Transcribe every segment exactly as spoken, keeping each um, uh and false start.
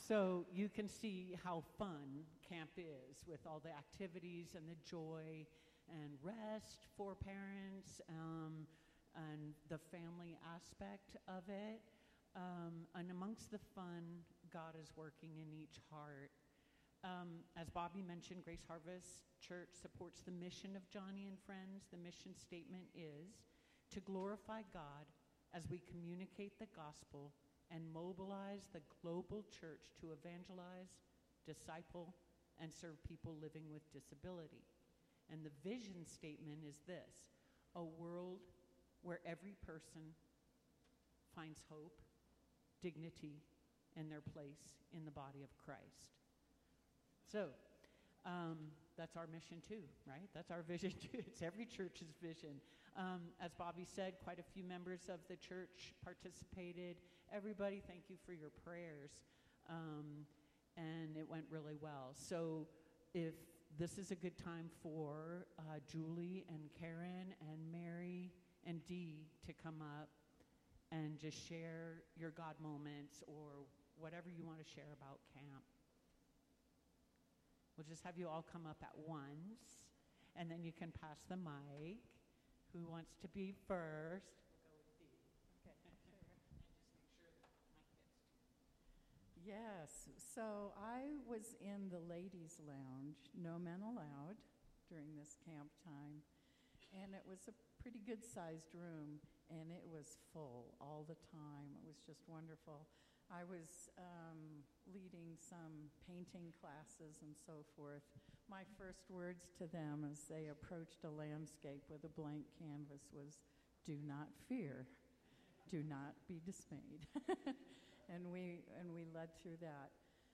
So you can see how fun camp is with all the activities and the joy and rest for parents, um, and the family aspect of it. Um, and amongst the fun, God is working in each heart. Um, as Bobby mentioned, Grace Harvest Church supports the mission of Johnny and Friends. The mission statement is to glorify God as we communicate the gospel and mobilize the global church to evangelize, disciple, and serve people living with disability. And the vision statement is this: a world where every person finds hope, dignity, and their place in the body of Christ. So um, that's our mission too, right? That's our vision too. It's every church's vision. Um, as Bobby said, quite a few members of the church participated. Everybody, thank you for your prayers. Um, and it went really well. So if this is a good time for uh, Julie and Karen and Mary and Dee to come up and just share your God moments or whatever you want to share about camp. We'll just have you all come up at once, and then you can pass the mic. Who wants to be first? We'll go with Dee. Okay, sure. And just make sure that the mic gets to you. Yes, so I was in the ladies' lounge, no men allowed, during this camp time, and it was a pretty good-sized room, and it was full all the time. It was just wonderful. I was um, leading some painting classes and so forth. My first words to them as they approached a landscape with a blank canvas was, "Do not fear. Do not be dismayed." and we and we led through that.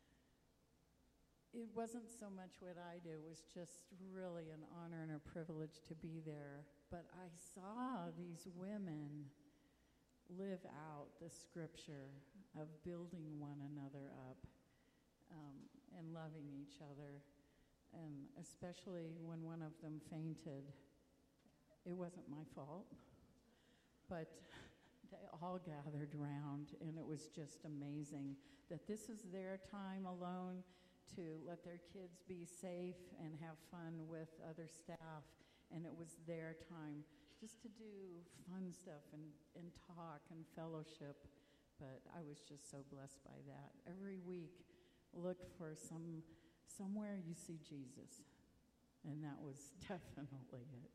It wasn't so much what I did. It was just really an honor and a privilege to be there. But I saw these women live out the scripture of building one another up um, and loving each other. And especially when one of them fainted, it wasn't my fault, but they all gathered around, and it was just amazing that this is their time alone to let their kids be safe and have fun with other staff, and it was their time just to do fun stuff and, and talk and fellowship. But I was just so blessed by that. Every week, look for some somewhere you see Jesus, and that was definitely it.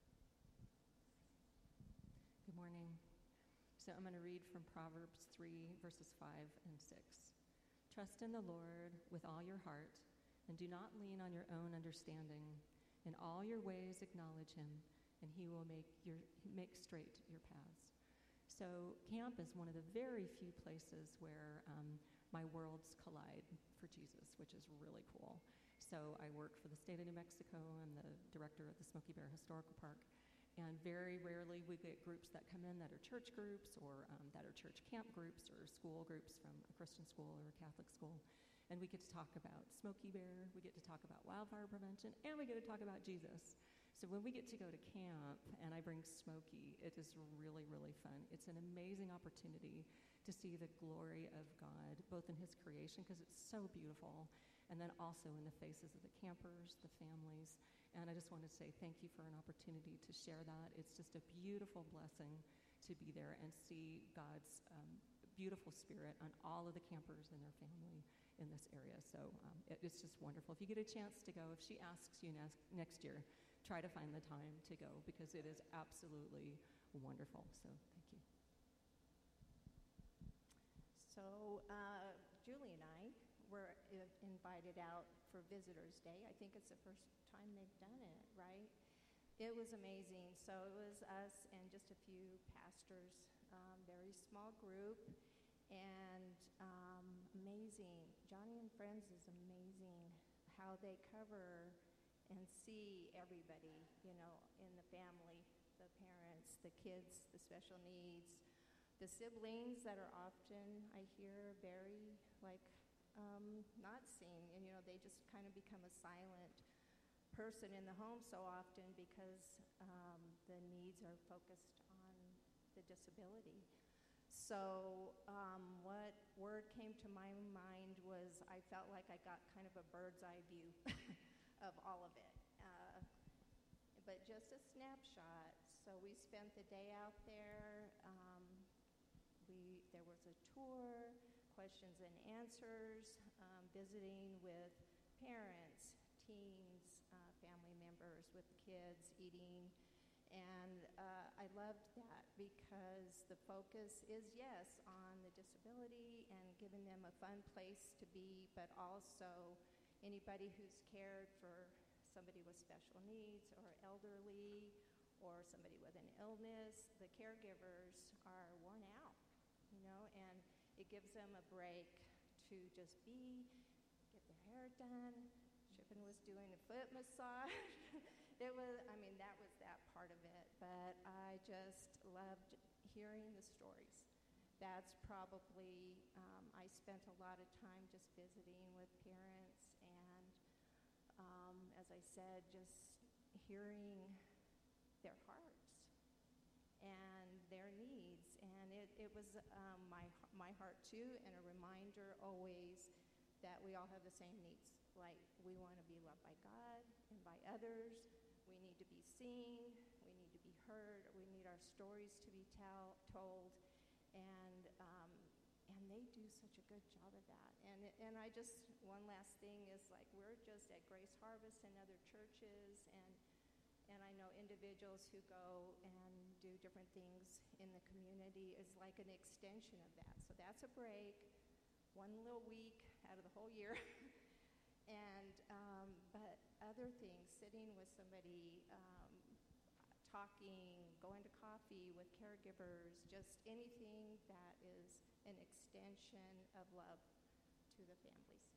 Good morning. So I'm going to read from Proverbs three, verses five and six. Trust in the Lord with all your heart, and do not lean on your own understanding. In all your ways acknowledge him, and he will make your make straight your paths. So camp is one of the very few places where um, my worlds collide for Jesus, which is really cool. So I work for the state of New Mexico. I'm the director at the Smoky Bear Historical Park. And very rarely we get groups that come in that are church groups or um, that are church camp groups or school groups from a Christian school or a Catholic school. And we get to talk about Smoky Bear, we get to talk about wildfire prevention, and we get to talk about Jesus. So when we get to go to camp and I bring Smoky, it is really, really fun. It's an amazing opportunity to see the glory of God, both in his creation, because it's so beautiful, and then also in the faces of the campers, the families. And I just want to say thank you for an opportunity to share that. It's just a beautiful blessing to be there and see God's um, beautiful spirit on all of the campers and their family in this area. So um, it, it's just wonderful. If you get a chance to go, if she asks you next, next year, try to find the time to go, because it is absolutely wonderful. So thank you. So uh, Julie and I were uh, invited out for Visitors Day. I think it's the first time they've done it, right? It was amazing. So it was us and just a few pastors, um, very small group, and um, amazing. Johnny and Friends is amazing how they cover and see everybody, you know, in the family, the parents, the kids, the special needs, the siblings that are often, I hear, very, like, um, not seen. And, you know, they just kind of become a silent person in the home so often because um, the needs are focused on the disability. So um, what word came to my mind was I felt like I got kind of a bird's eye view of all of it. Uh, but just a snapshot. So we spent the day out there. Um, we there was a tour, questions and answers, um, visiting with parents, teens, uh, family members with kids, eating. And uh, I loved that because the focus is, yes, on the disability and giving them a fun place to be, but also anybody who's cared for somebody with special needs or elderly or somebody with an illness, the caregivers are worn out, you know, and it gives them a break to just be, get their hair done. Shippen was doing a foot massage. It was, I mean, that was that part of it, but I just loved hearing the stories. That's probably, um, I spent a lot of time just visiting with parents and, um, as I said, just hearing their hearts and their needs. And it, it was um, my, my heart too, and a reminder always that we all have the same needs. Like, we want to be loved by God and by others. We need to be seen, we need to be heard, we need our stories to be tell, told, and um, and they do such a good job of that. And and I just, one last thing is, like, we're just at Grace Harvest and other churches, and and I know individuals who go and do different things in the community is like an extension of that. So that's a break, one little week out of the whole year. And, um, but other things, sitting with somebody, um, talking, going to coffee with caregivers, just anything that is an extension of love to the families.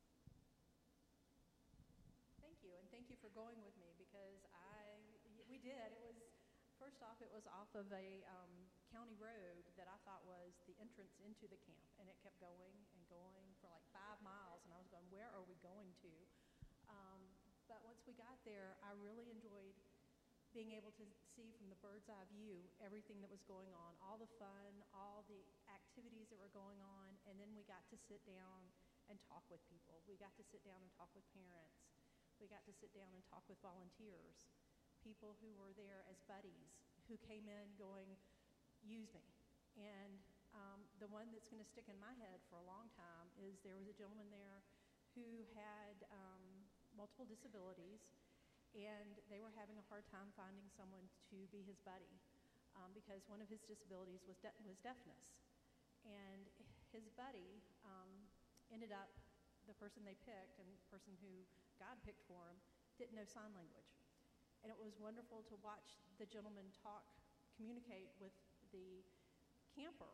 Thank you, and thank you for going with me, because I, we did, it was, first off, it was off of a um, county road that I thought was the entrance into the camp, and it kept going and going for like five miles, and I was going, where are we going to? Um, but once we got there, I really enjoyed being able to see from the bird's eye view everything that was going on, all the fun, all the activities that were going on, and then we got to sit down and talk with people. We got to sit down and talk with parents. We got to sit down and talk with volunteers, people who were there as buddies, who came in going, use me. And um, the one that's going to stick in my head for a long time is there was a gentleman there who had um, multiple disabilities, and they were having a hard time finding someone to be his buddy um, because one of his disabilities was, de- was deafness. And his buddy um, ended up, the person they picked and the person who God picked for him, didn't know sign language. And it was wonderful to watch the gentleman talk, communicate with the camper,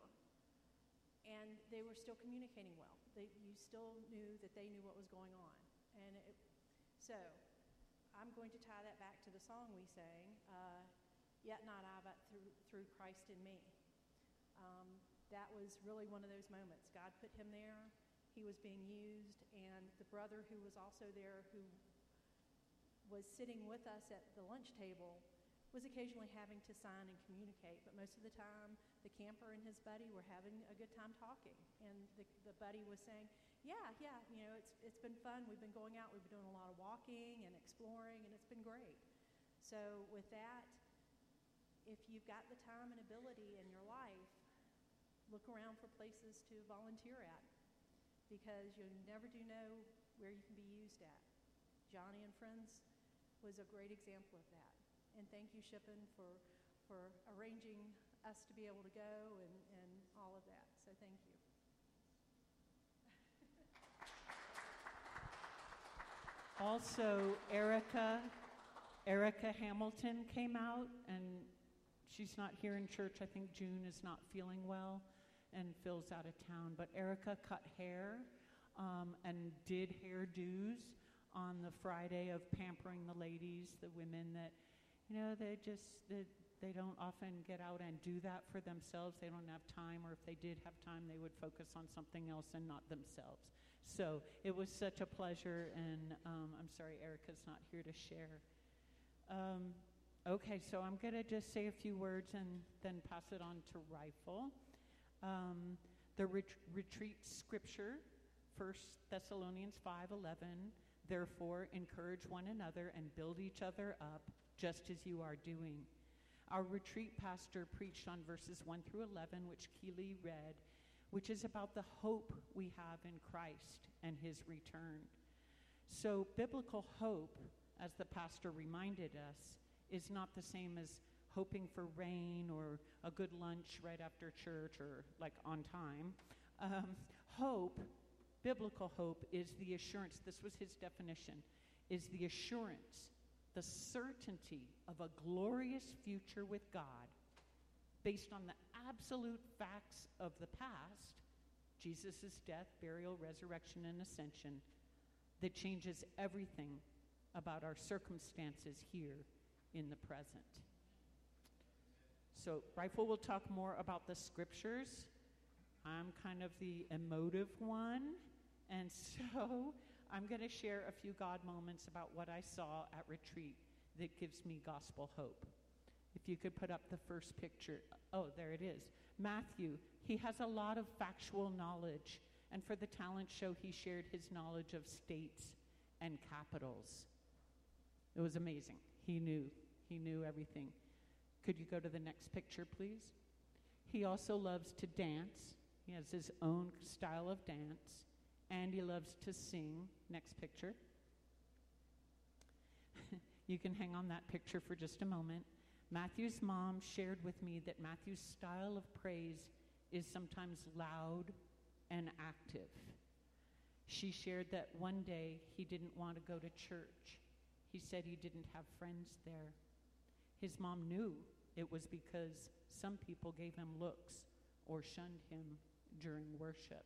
and they were still communicating well. They, you still knew that they knew what was going on. And it, so I'm going to tie that back to the song we sang, uh, Yet Not I, but through, through Christ in me. Um, that was really one of those moments. God put him there. He was being used, and the brother who was also there, who was sitting with us at the lunch table, was occasionally having to sign and communicate, but most of the time the camper and his buddy were having a good time talking. And the, the buddy was saying, yeah, yeah, you know, it's it's been fun. We've been going out, we've been doing a lot of walking and exploring, and it's been great. So with that, if you've got the time and ability in your life, look around for places to volunteer at, because you never do know where you can be used at. Johnny and Friends was a great example of that. And thank you, Shippen, for, for arranging us to be able to go and, and all of that. So thank you. Also, Erica, Erica Hamilton came out, and she's not here in church. I think June is not feeling well, and Phil's out of town. But Erica cut hair um, and did hairdos on the Friday of pampering the ladies, the women that, you know, they just, they, they don't often get out and do that for themselves. They don't have time, or if they did have time, they would focus on something else and not themselves. So it was such a pleasure, and um, I'm sorry Erica's not here to share. Um, okay, so I'm going to just say a few words and then pass it on to Rifle. Um, the ret- retreat scripture, First Thessalonians five eleven, therefore encourage one another and build each other up just as you are doing. Our retreat pastor preached on verses one through eleven, which Keely read, which is about the hope we have in Christ and his return. So biblical hope, as the pastor reminded us, is not the same as hoping for rain or a good lunch right after church or like on time. Um, hope, biblical hope, is the assurance, this was his definition, is the assurance, the certainty of a glorious future with God based on the absolute facts of the past, Jesus' death, burial, resurrection, and ascension, that changes everything about our circumstances here in the present. So Rifle will talk more about the scriptures. I'm kind of the emotive one, and so I'm going to share a few God moments about what I saw at retreat that gives me gospel hope. If you could put up the first picture. Oh, there it is. Matthew, he has a lot of factual knowledge, and for the talent show, he shared his knowledge of states and capitals. It was amazing. He knew. He knew everything. Could you go to the next picture, please? He also loves to dance. He has his own style of dance, and he loves to sing. Next picture. You can hang on that picture for just a moment. Matthew's mom shared with me that Matthew's style of praise is sometimes loud and active. She shared that one day he didn't want to go to church. He said he didn't have friends there. His mom knew it was because some people gave him looks or shunned him during worship.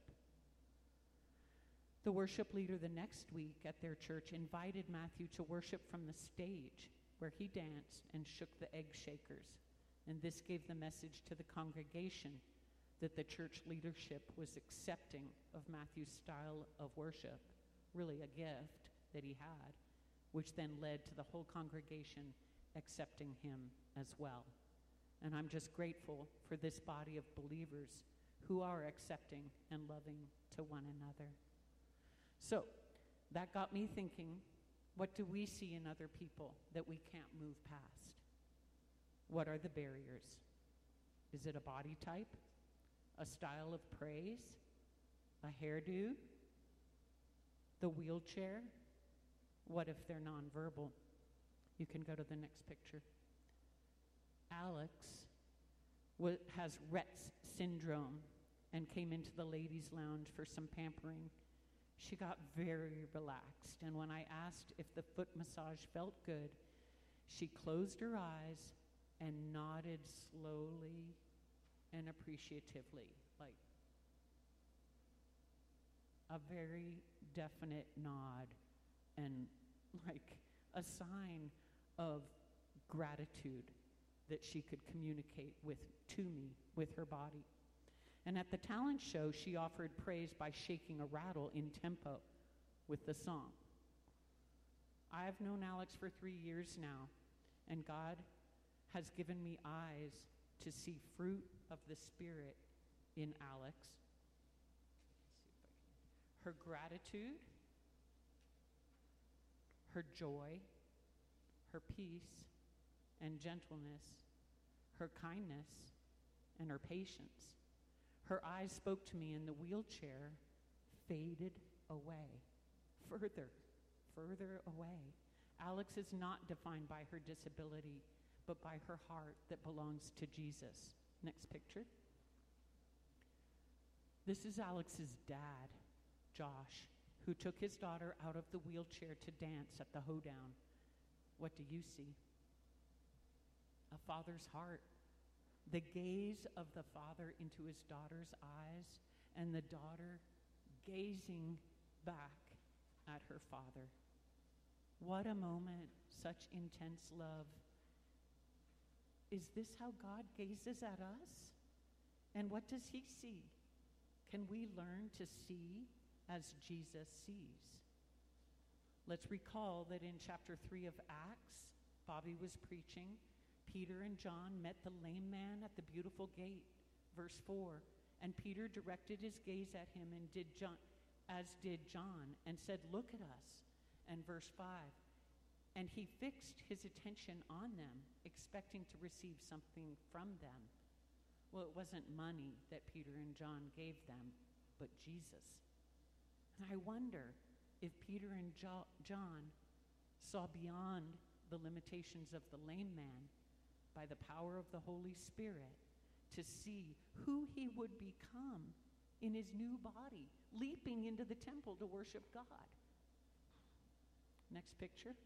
The worship leader the next week at their church invited Matthew to worship from the stage, where he danced and shook the egg shakers. And this gave the message to the congregation that the church leadership was accepting of Matthew's style of worship, really a gift that he had, which then led to the whole congregation accepting him as well. And I'm just grateful for this body of believers who are accepting and loving to one another. So that got me thinking, what do we see in other people that we can't move past? What are the barriers? Is it a body type? A style of praise? A hairdo? The wheelchair? What if they're nonverbal? You can go to the next picture. Alex w- has Rett's syndrome and came into the ladies' lounge for some pampering. She got very relaxed, and when I asked if the foot massage felt good, she closed her eyes and nodded slowly and appreciatively, like a very definite nod and like a sign of gratitude that she could communicate with to me with her body. And at the talent show, she offered praise by shaking a rattle in tempo with the song. I've known Alex for three years now, and God has given me eyes to see fruit of the Spirit in Alex. Her gratitude, her joy, her peace and gentleness, her kindness, and her patience. Her eyes spoke to me, and the wheelchair faded away, further, further away. Alex is not defined by her disability, but by her heart that belongs to Jesus. Next picture. This is Alex's dad, Josh, who took his daughter out of the wheelchair to dance at the hoedown. What do you see? A father's heart. The gaze of the father into his daughter's eyes, and the daughter gazing back at her father. What a moment, such intense love. Is this how God gazes at us? And what does he see? Can we learn to see as Jesus sees? Let's recall that in chapter three of Acts, Bobby was preaching. Peter and John met the lame man at the beautiful gate, verse four, And Peter directed his gaze at him and did John, as did John, and said, "Look at us." And verse five, and he fixed his attention on them, expecting to receive something from them. Well, it wasn't money that Peter and John gave them, but Jesus. And I wonder if Peter and jo- John saw beyond the limitations of the lame man by the power of the Holy Spirit to see who he would become in his new body, leaping into the temple to worship God. Next picture.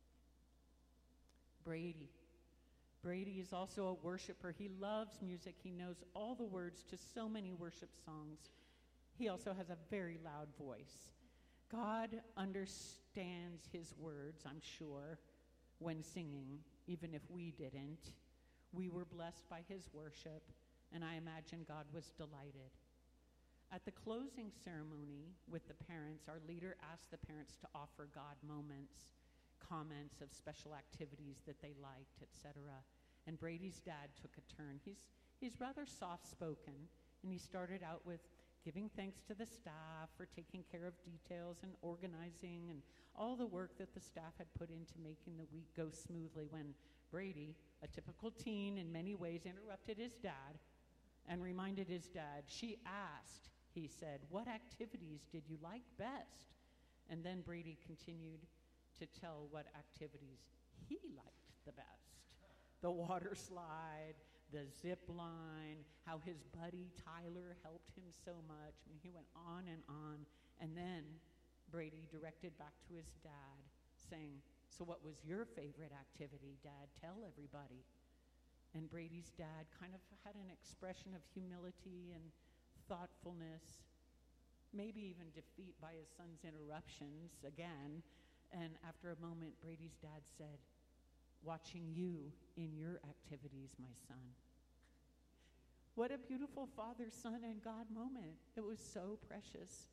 Brady. Brady is also a worshiper. He loves music. He knows all the words to so many worship songs. He also has a very loud voice. God understands his words, I'm sure, when singing, even if we didn't. We were blessed by his worship, and I imagine God was delighted. At the closing ceremony with the parents, our leader asked the parents to offer God moments, comments of special activities that they liked, et cetera. And Brady's dad took a turn. He's, he's rather soft-spoken, and he started out with giving thanks to the staff for taking care of details and organizing and all the work that the staff had put into making the week go smoothly, when Brady, a typical teen in many ways, interrupted his dad and reminded his dad, "She asked," he said, "what activities did you like best?" And then Brady continued to tell what activities he liked the best. The water slide, the zip line, how his buddy Tyler helped him so much. I mean, he went on and on. And then Brady directed back to his dad, saying, "So what was your favorite activity, Dad? Tell everybody." And Brady's dad kind of had an expression of humility and thoughtfulness, maybe even defeat by his son's interruptions again. And after a moment, Brady's dad said, "Watching you in your activities, my son." What a beautiful Father, Son, and God moment. It was so precious.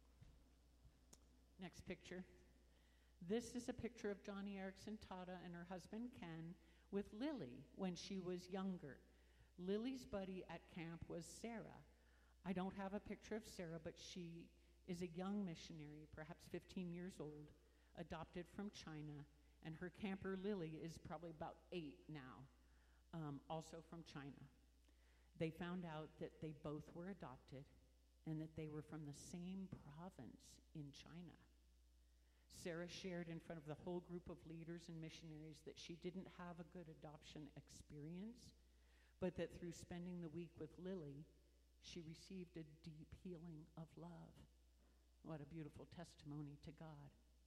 Next picture. This is a picture of Johnny Erickson Tata and her husband Ken with Lily when she was younger. Lily's buddy at camp was Sarah. I don't have a picture of Sarah, but she is a young missionary, perhaps fifteen years old, adopted from China, and her camper Lily is probably about eight now, um, also from China. They found out that they both were adopted and that they were from the same province in China. Sarah shared in front of the whole group of leaders and missionaries that she didn't have a good adoption experience, but that through spending the week with Lily, she received a deep healing of love. What a beautiful testimony to God.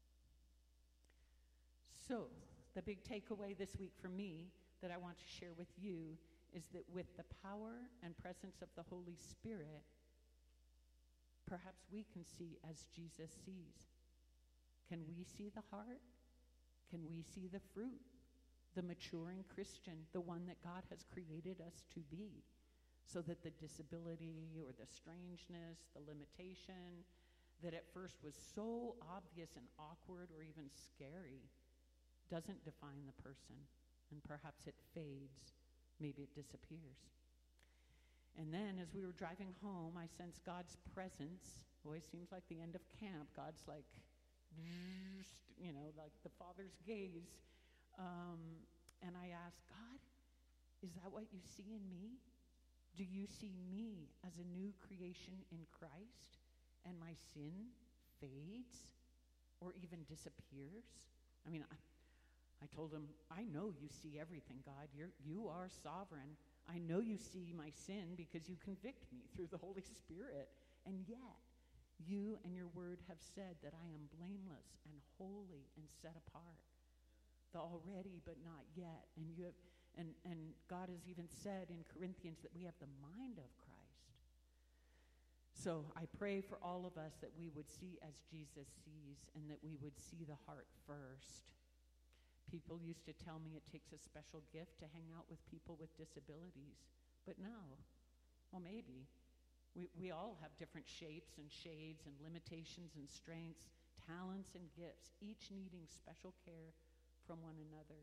So, the big takeaway this week for me that I want to share with you is that with the power and presence of the Holy Spirit, perhaps we can see as Jesus sees. Can we see the heart? Can we see the fruit? The maturing Christian, the one that God has created us to be, so that the disability or the strangeness, the limitation that at first was so obvious and awkward or even scary doesn't define the person, and perhaps it fades, maybe it disappears. And then as we were driving home, I sensed God's presence. Always seems like the end of camp. God's like, you know, like the Father's gaze. Um, and I asked, God, is that what you see in me? Do you see me as a new creation in Christ, and my sin fades or even disappears? I mean, I, I told him, I know you see everything, God. You're, you are sovereign. I know you see my sin because you convict me through the Holy Spirit. And yet, you and your word have said that I am blameless and holy and set apart. The already but not yet. And you have, and, and God has even said in Corinthians that we have the mind of Christ. So I pray for all of us that we would see as Jesus sees, and that we would see the heart first. People used to tell me it takes a special gift to hang out with people with disabilities. But no. Well, maybe. We, we all have different shapes and shades and limitations and strengths, talents and gifts, each needing special care from one another.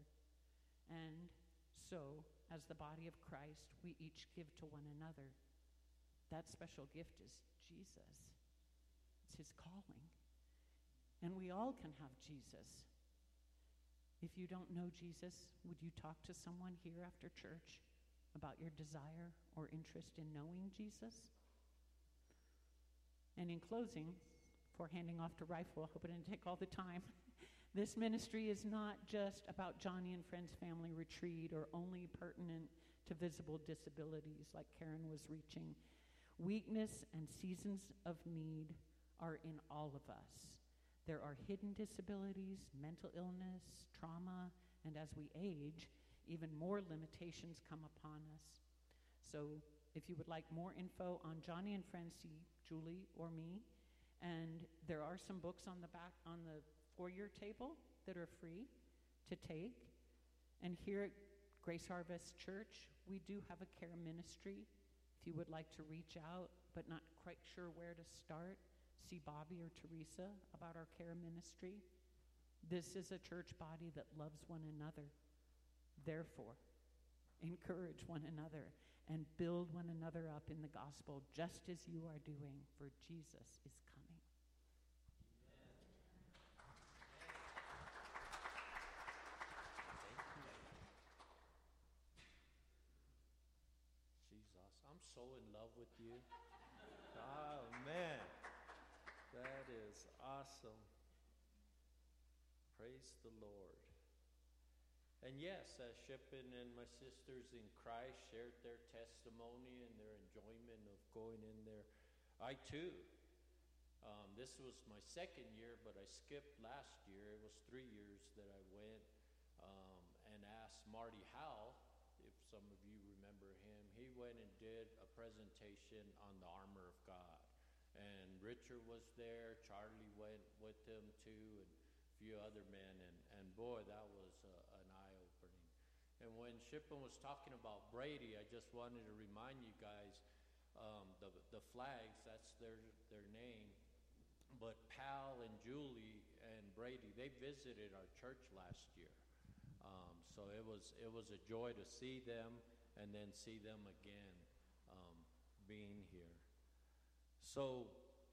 And so, as the body of Christ, we each give to one another. that special gift is Jesus. It's his calling. And we all can have Jesus. If you don't know Jesus, would you talk to someone here after church about your desire or interest in knowing Jesus? And in closing, before handing off to Rifle, I hope it didn't take all the time, this ministry is not just about Johnny and Friends Family Retreat or only pertinent to visible disabilities like Karen was reaching. Weakness and seasons of need are in all of us. There are hidden disabilities, mental illness, trauma, and as we age, even more limitations come upon us. So if you would like more info on Johnny and Friends, see Julie or me. And there are some books on the back, on the foyer table that are free to take. And here at Grace Harvest Church, we do have a care ministry. If you would like to reach out but not quite sure where to start, see Bobby or Teresa about our care ministry. This is a church body that loves one another. Therefore, encourage one another and build one another up in the gospel, just as you are doing, for Jesus is coming. Jesus, I'm so in love with you. Oh, man. That is awesome. Praise the Lord. And yes, as Shippen and my sisters in Christ shared their testimony and their enjoyment of going in there, I too, um, this was my second year, but I skipped last year. It was three years that I went um, and asked Marty Howell, if some of you remember him, he went and did a presentation on the armor of God. And Richard was there, Charlie went with him too, and a few other men, and, and boy, that was uh, an eye-opening. And when Shippen was talking about Brady, I just wanted to remind you guys, um, the the flags, that's their their name, but Pal and Julie and Brady, they visited our church last year. Um, so it was it was a joy to see them and then see them again um, being here. So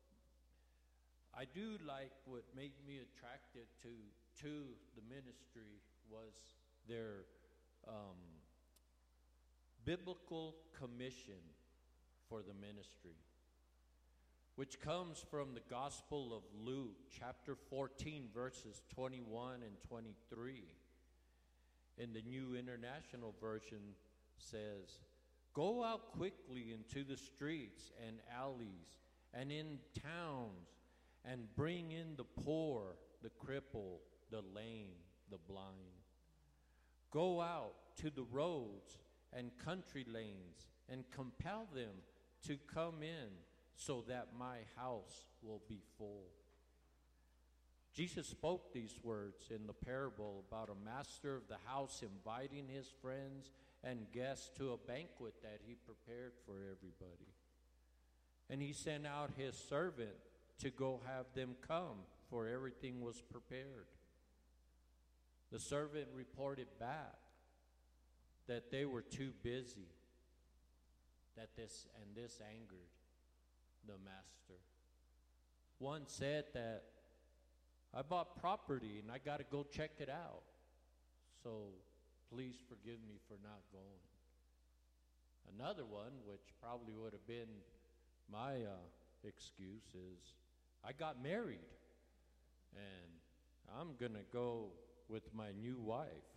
I do like what made me attracted to to the ministry was their um, biblical commission for the ministry, which comes from the Gospel of Luke, chapter fourteen, verses twenty-one and twenty-three. In the New International Version says, "Go out quickly into the streets and alleys and in towns and bring in the poor, the crippled, the lame, the blind. Go out to the roads and country lanes and compel them to come in so that my house will be full." Jesus spoke these words in the parable about a master of the house inviting his friends and guests to a banquet that he prepared for everybody. And he sent out his servant to go have them come, for everything was prepared. The servant reported back that they were too busy, that this and this angered the master. One said that, "I bought property and I got to go check it out, so please forgive me for not going." Another one, which probably would have been my uh, excuse, is, "I got married and I'm going to go with my new wife."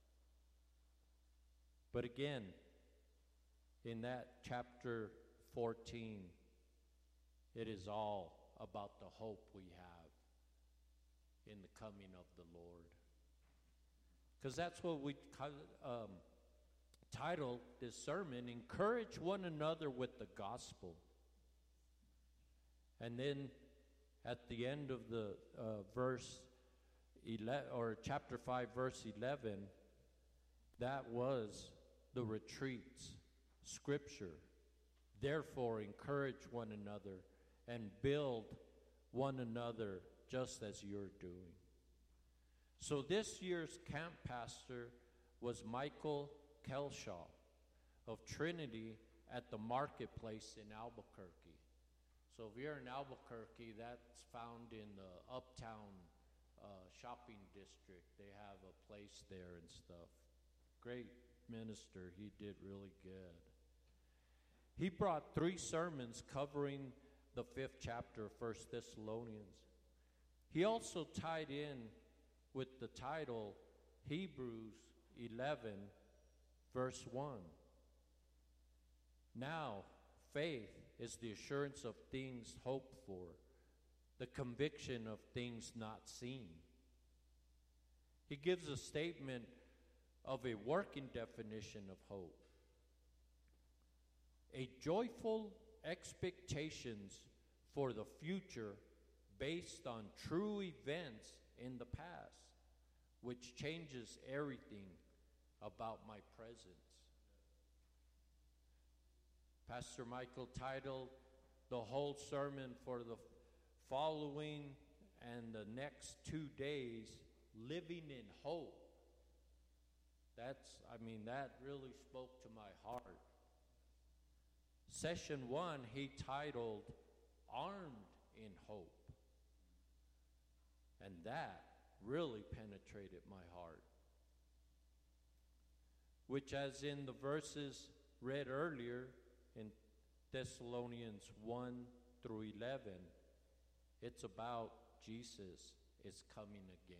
But again, in that chapter fourteen, it is all about the hope we have in the coming of the Lord. Because that's what we um, titled this sermon, "Encourage One Another with the Gospel." And then at the end of the uh, verse eleven, or chapter five, verse eleven, that was the retreats, scripture. "Therefore, encourage one another and build one another just as you're doing." So this year's camp pastor was Michael Kelshaw of Trinity at the marketplace in Albuquerque. So if you're in Albuquerque, that's found in the Uptown uh, shopping district. They have a place there and stuff. Great minister. He did really good. He brought three sermons covering the fifth chapter of First Thessalonians. He also tied in with the title Hebrews eleven, verse one. Now, faith is the assurance of things hoped for, the conviction of things not seen. He gives a statement of a working definition of hope. A joyful expectations for the future based on true events in the past, which changes everything about my presence. Pastor Michael titled the whole sermon for the following and the next two days, Living in Hope. That's, I mean, that really spoke to my heart. Session one, he titled Armed in Hope. And that really penetrated my heart. Which, as in the verses read earlier in Thessalonians one through eleven, it's about Jesus is coming again.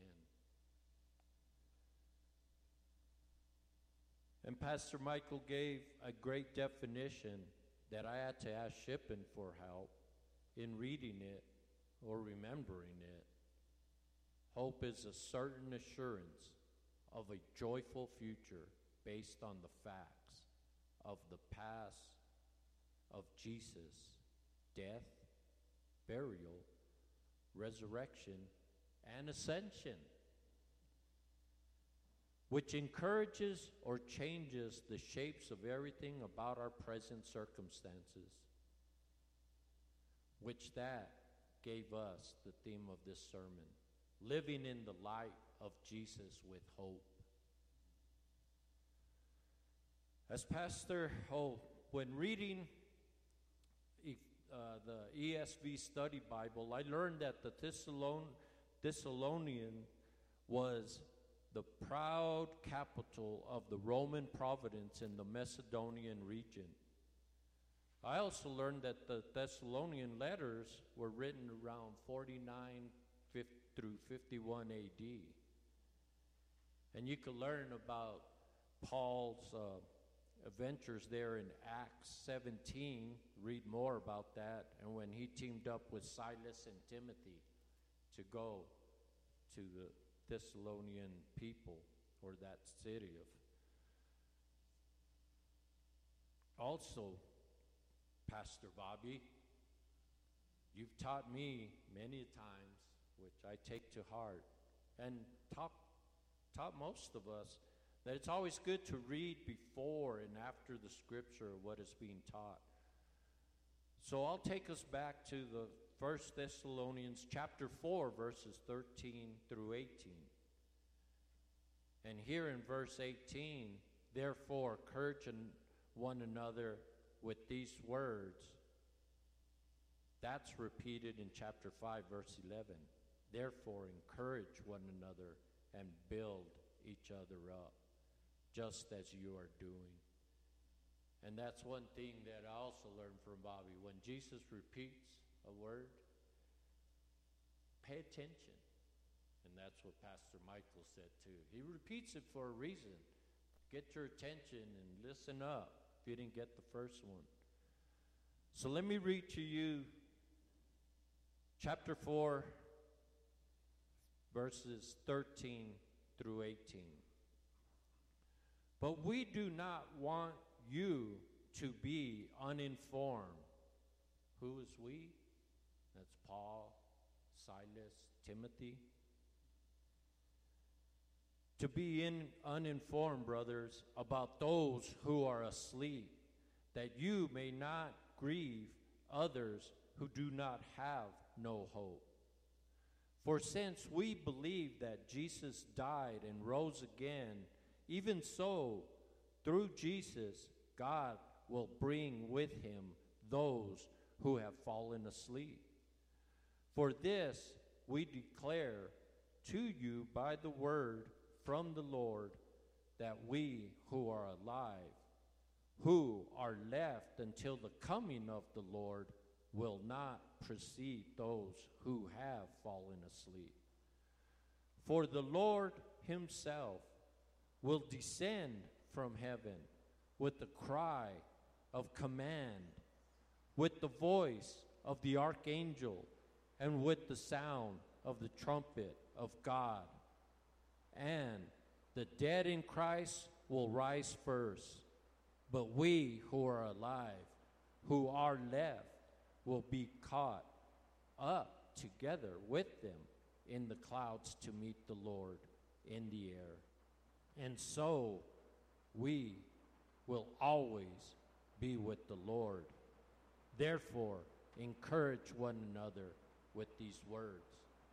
And Pastor Michael gave a great definition that I had to ask Shippen for help in reading it or remembering it. Hope is a certain assurance of a joyful future based on the facts of the past of Jesus' death, burial, resurrection, and ascension, which encourages or changes the shapes of everything about our present circumstances, which that gave us the theme of this sermon, living in the light of Jesus with hope. As Pastor, oh, when reading uh, the E S V Study Bible, I learned that the Thessalon- Thessalonian was the proud capital of the Roman province in the Macedonian region. I also learned that the Thessalonian letters were written around forty-nine through fifty-one A D. And you can learn about Paul's uh, adventures there in Acts seventeen, read more about that, and when he teamed up with Silas and Timothy to go to the Thessalonian people, or that city of. Also, Pastor Bobby, you've taught me many times, which I take to heart, and taught, taught most of us, that it's always good to read before and after the scripture what is being taught. So I'll take us back to the First Thessalonians chapter four, verses thirteen through eighteen. And here in verse eighteen, therefore encourage one another with these words. That's repeated in chapter five, verse eleven. Therefore encourage one another and build each other up, just as you are doing. And that's one thing that I also learned from Bobby. When Jesus repeats a word, pay attention. And that's what Pastor Michael said too. He repeats it for a reason. Get your attention and listen up if you didn't get the first one. So let me read to you chapter four, verses thirteen through eighteen. But we do not want you to be uninformed. Who is we? That's Paul, Silas, Timothy. To be in, uninformed, brothers, about those who are asleep, that you may not grieve others who do not have no hope. For since we believe that Jesus died and rose again, even so, through Jesus, God will bring with him those who have fallen asleep. For this we declare to you by the word from the Lord, that we who are alive, who are left until the coming of the Lord, will not precede those who have fallen asleep. For the Lord himself will descend from heaven with the cry of command, with the voice of the archangel, and with the sound of the trumpet of God. And the dead in Christ will rise first, but we who are alive, who are left, will be caught up together with them in the clouds to meet the Lord in the air. And so we will always be with the Lord. Therefore, encourage one another with these words.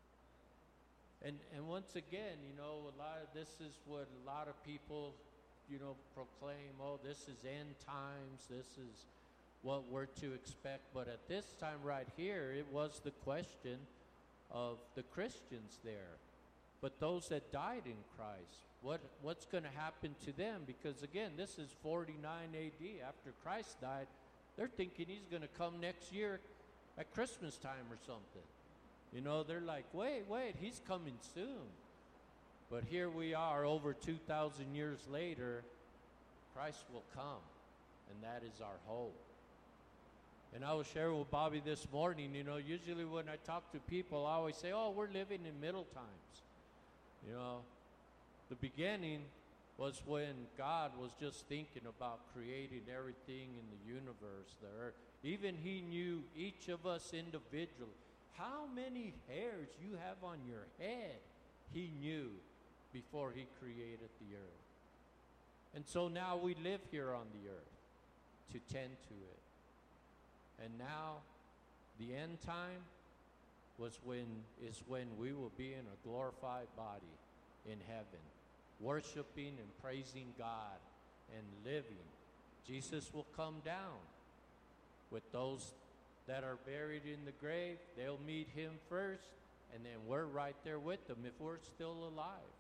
And and once again, you know, a lot of this is what a lot of people, you know, proclaim, oh, this is end times, this is what we're to expect. But at this time right here, it was the question of the Christians there. But those that died in Christ, what what's going to happen to them? Because again, this is forty-nine A D. After Christ died, they're thinking he's going to come next year at Christmas time or something. You know, they're like, wait, wait, he's coming soon. But here we are, over two thousand years later, Christ will come, and that is our hope. And I was sharing with Bobby this morning, you know, usually when I talk to people, I always say, oh, we're living in middle times. You know, the beginning was when God was just thinking about creating everything in the universe, the earth. Even he knew each of us individually. How many hairs you have on your head, he knew before he created the earth. And so now we live here on the earth to tend to it. And now the end time was when is when we will be in a glorified body in heaven, worshiping and praising God and living. Jesus will come down with those that are buried in the grave. They'll meet him first, and then we're right there with them if we're still alive.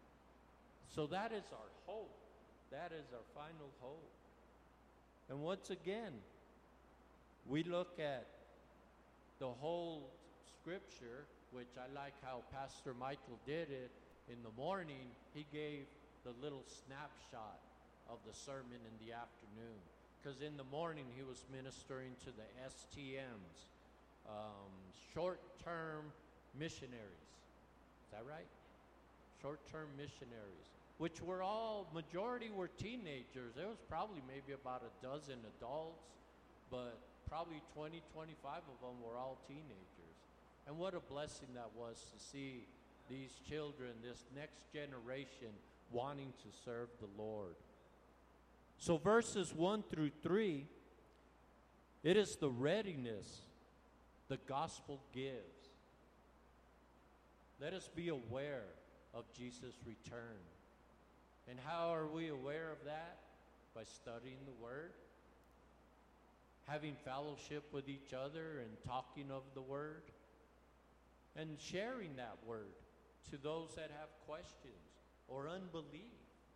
So that is our hope. That is our final hope. And once again, we look at the whole scripture, which I like how Pastor Michael did it in the morning. He gave the little snapshot of the sermon in the afternoon. Because in the morning he was ministering to the S T Ms, um, short-term missionaries. Is that right? Short-term missionaries, which were all, majority were teenagers. There was probably maybe about a dozen adults, but probably twenty, twenty-five of them were all teenagers. And what a blessing that was to see these children, this next generation, wanting to serve the Lord. So verses one through three, it is the readiness the gospel gives. Let us be aware of Jesus' return. And how are we aware of that? By studying the Word, having fellowship with each other and talking of the Word, and sharing that Word to those that have questions or unbelief.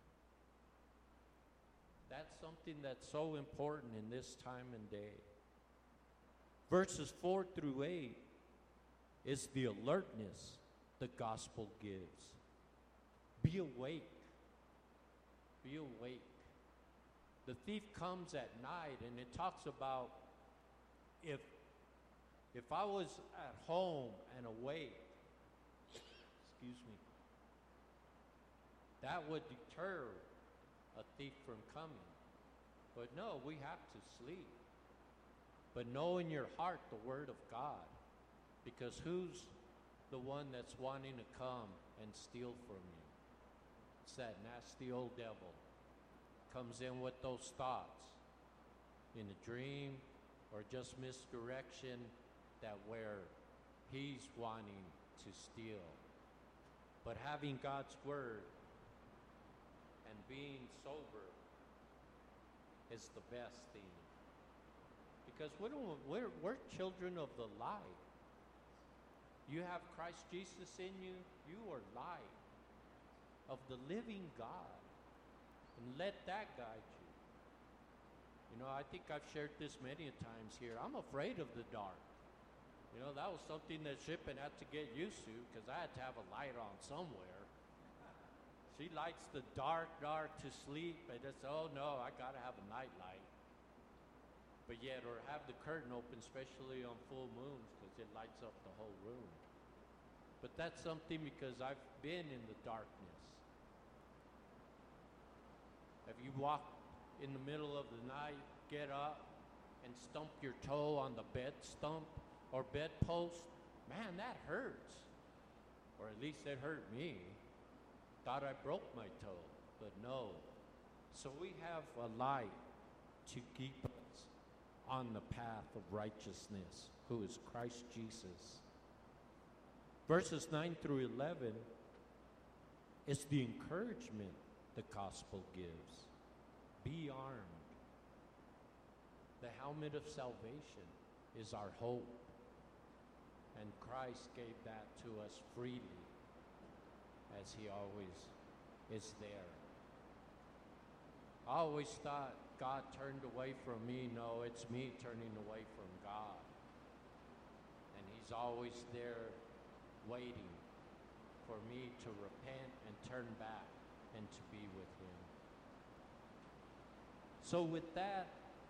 That's something that's so important in this time and day. Verses four through eight is the alertness the gospel gives. Be awake. Be awake. The thief comes at night, and it talks about if if I was at home and awake, excuse me, that would deter a thief from coming. But no, we have to sleep. But know in your heart the word of God, because who's the one that's wanting to come and steal from you? It's that nasty old devil. Comes in with those thoughts in a dream or just misdirection, that where he's wanting to steal. But having God's word and being sober is the best thing. Because we don't, we're, we're children of the light. You have Christ Jesus in you, you are light of the living God. And let that guide you. You know, I think I've shared this many times here. I'm afraid of the dark. You know, that was something that Shippen had to get used to because I had to have a light on somewhere. She likes the dark, dark to sleep, and it's, oh no, I gotta have a night light. But yet, or have the curtain open, especially on full moons, because it lights up the whole room. But that's something because I've been in the darkness. Have you walked in the middle of the night, get up, and stump your toe on the bed stump or bedpost? Man, that hurts. Or at least it hurt me. Thought I broke my toe, but no. So we have a light to keep us on the path of righteousness, who is Christ Jesus. Verses nine through eleven is the encouragement the gospel gives. Be armed. The helmet of salvation is our hope. And Christ gave that to us freely, as he always is there. I always thought God turned away from me. No, it's me turning away from God. And he's always there waiting for me to repent and turn back and to be with him. So with that,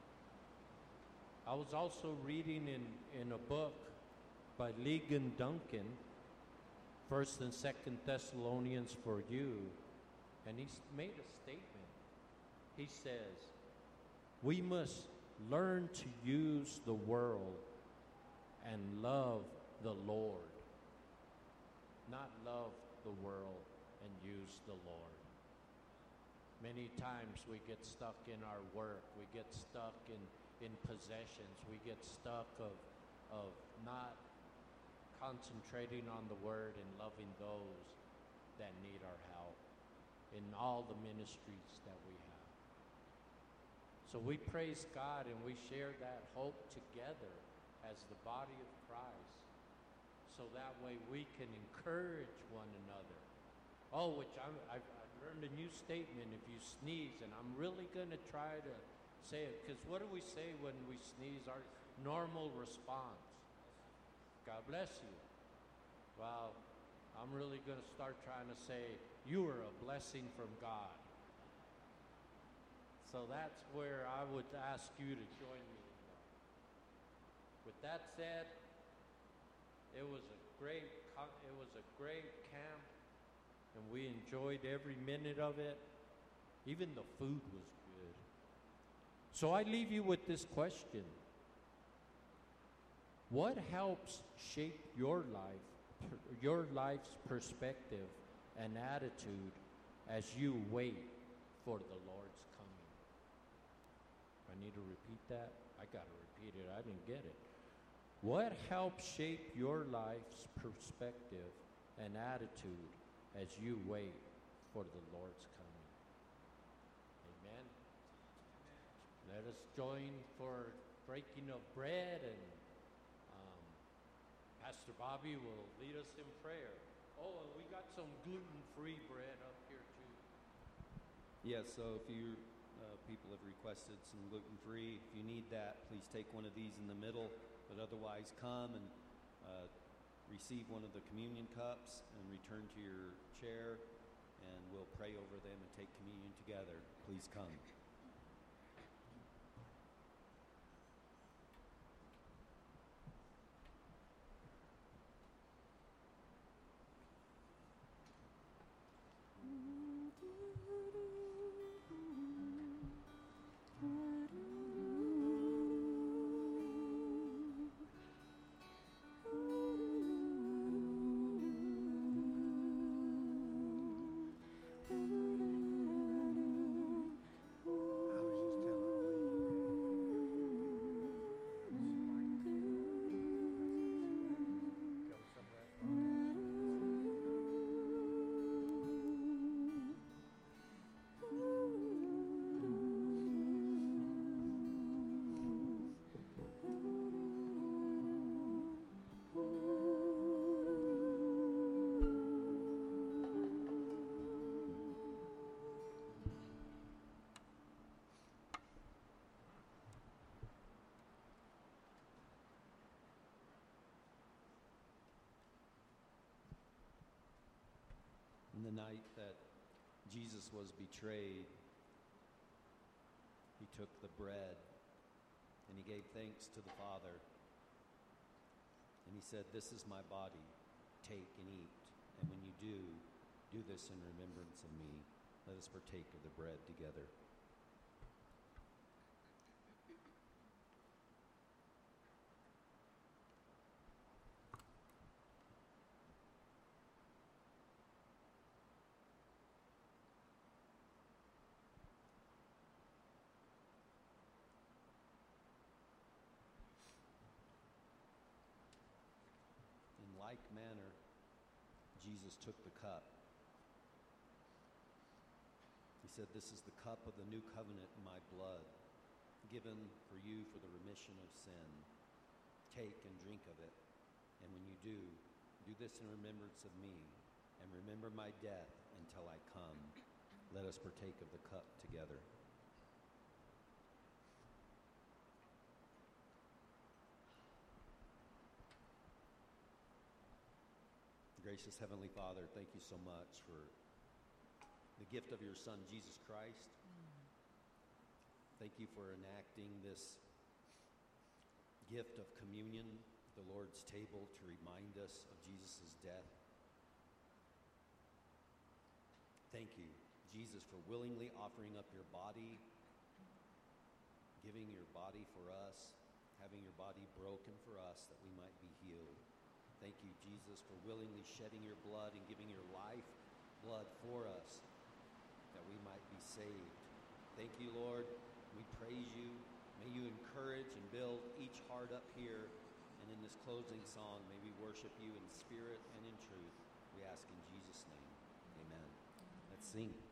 I was also reading in, in a book by Ligon Duncan, First and Second Thessalonians for You, and he made a statement. He says, we must learn to use the world and love the Lord, not love the world and use the Lord. Many times we get stuck in our work, we get stuck in, in possessions, we get stuck of, of not concentrating on the word and loving those that need our help in all the ministries that we have. So we praise God and we share that hope together as the body of Christ, so that way we can encourage one another. Oh, which I'm, I've, I've learned a new statement. If you sneeze, and I'm really going to try to say it, because what do we say when we sneeze? Our normal response. God bless you. Well, I'm really going to start trying to say, you are a blessing from God. So that's where I would ask you to join me. With that said, it was a great, it was a great camp, and we enjoyed every minute of it. Even the food was good. So I leave you with this question. What helps shape your life, your life's perspective and attitude as you wait for the Lord's coming? I need to repeat that? I got to repeat it. I didn't get it. What helps shape your life's perspective and attitude as you wait for the Lord's coming? Amen. Let us join for breaking of bread, and um, Pastor Bobby will lead us in prayer. Oh, and we got some gluten-free bread up here too. Yes, so if you uh, people have requested some gluten-free, if you need that, please take one of these in the middle. But otherwise, come and uh, receive one of the communion cups and return to your chair, and we'll pray over them and take communion together. Please come. Ooh. In the night that Jesus was betrayed, he took the bread and he gave thanks to the Father. And he said, "This is my body. Take and eat. And when you do, do this in remembrance of me." Let us partake of the bread together. In like manner, Jesus took the cup. He said, "This is the cup of the new covenant in my blood, given for you for the remission of sin. Take and drink of it. And when you do, do this in remembrance of me, and remember my death until I come." Let us partake of the cup together. Gracious Heavenly Father, thank you so much for the gift of your Son, Jesus Christ. Thank you for enacting this gift of communion, the Lord's table, to remind us of Jesus' death. Thank you, Jesus, for willingly offering up your body, giving your body for us, having your body broken for us that we might be healed. Thank you, Jesus, for willingly shedding your blood and giving your life blood for us that we might be saved. Thank you, Lord. We praise you. May you encourage and build each heart up here. And in this closing song, may we worship you in spirit and in truth. We ask in Jesus' name. Amen. Let's sing.